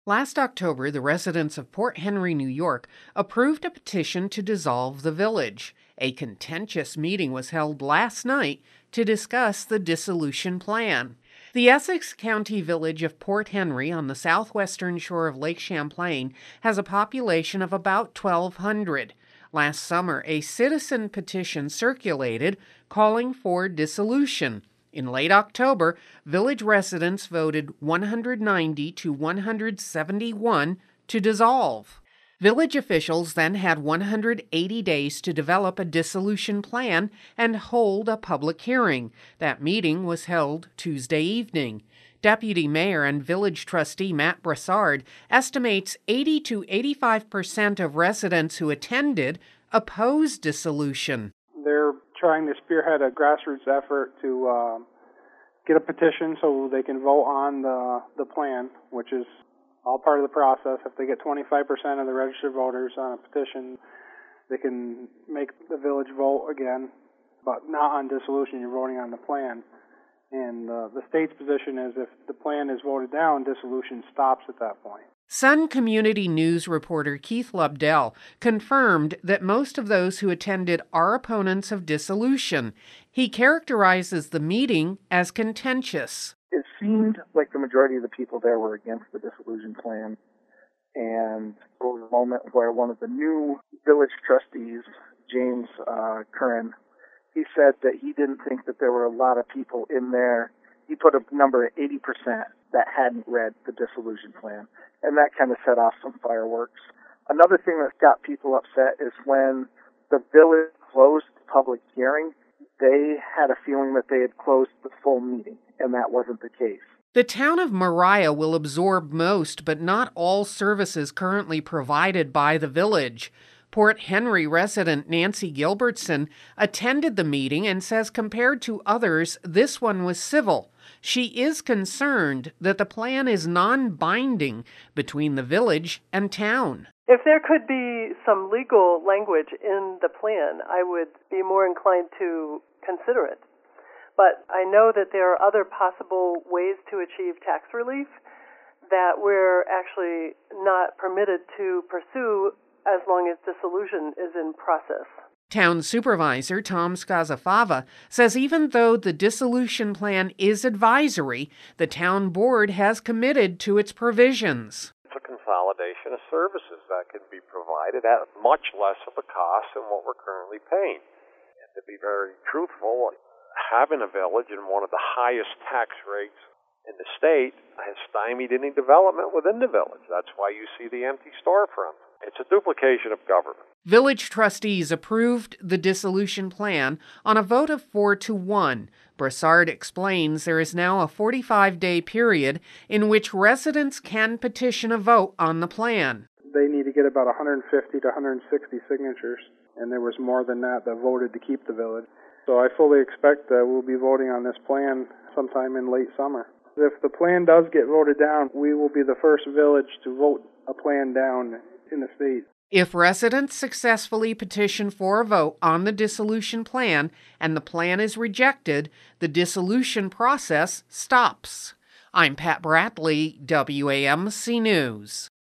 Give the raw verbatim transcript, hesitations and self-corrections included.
Last October, the residents of Port Henry, New York, approved a petition to dissolve the village. A contentious meeting was held last night to discuss the dissolution plan. The Essex County village of Port Henry on the southwestern shore of Lake Champlain has a population of about twelve hundred. Last summer, a citizen petition circulated calling for dissolution. In late October, village residents voted one hundred ninety to one hundred seventy-one to dissolve. Village officials then had one hundred eighty days to develop a dissolution plan and hold a public hearing. That meeting was held Tuesday evening. Deputy Mayor and Village Trustee Matt Brassard estimates eighty to eighty-five percent of residents who attended opposed dissolution. They're trying to spearhead a grassroots effort to uh, get a petition so they can vote on the, the plan, which is all part of the process. If they get twenty-five percent of the registered voters on a petition, they can make the village vote again, but not on dissolution. You're voting on the plan. And uh, the state's position is if the plan is voted down, dissolution stops at that point. Sun Community News reporter Keith Lubdell confirmed that most of those who attended are opponents of dissolution. He characterizes the meeting as contentious. It seemed like the majority of the people there were against the dissolution plan. And there was a moment where one of the new village trustees, James uh, Curran, he said that he didn't think that there were a lot of people in there. He put a number at eighty percent that hadn't read the dissolution plan. And that kind of set off some fireworks. Another thing that got people upset is when the village closed the public hearing, they had a feeling that they had closed the full meeting, and that wasn't the case. The town of Mariah will absorb most, but not all services currently provided by the village. Port Henry resident Nancy Gilbertson attended the meeting and says compared to others, this one was civil. She is concerned that the plan is non-binding between the village and town. If there could be some legal language in the plan, I would be more inclined to consider it. But I know that there are other possible ways to achieve tax relief that we're actually not permitted to pursue as long as dissolution is in process. Town Supervisor Tom Scazafava says even though the dissolution plan is advisory, the town board has committed to its provisions. It's a consolidation of services that can be provided at much less of a cost than what we're currently paying. And to be very truthful, having a village in one of the highest tax rates in the state has stymied any development within the village. That's why you see the empty storefront. It's a duplication of government. Village trustees approved the dissolution plan on a vote of four to one. Brassard explains there is now a forty-five day period in which residents can petition a vote on the plan. They need to get about one hundred fifty to one hundred sixty signatures, and there was more than that that voted to keep the village. So I fully expect that we'll be voting on this plan sometime in late summer. If the plan does get voted down, we will be the first village to vote a plan down in the state. If residents successfully petition for a vote on the dissolution plan and the plan is rejected, the dissolution process stops. I'm Pat Bradley, W A M C News.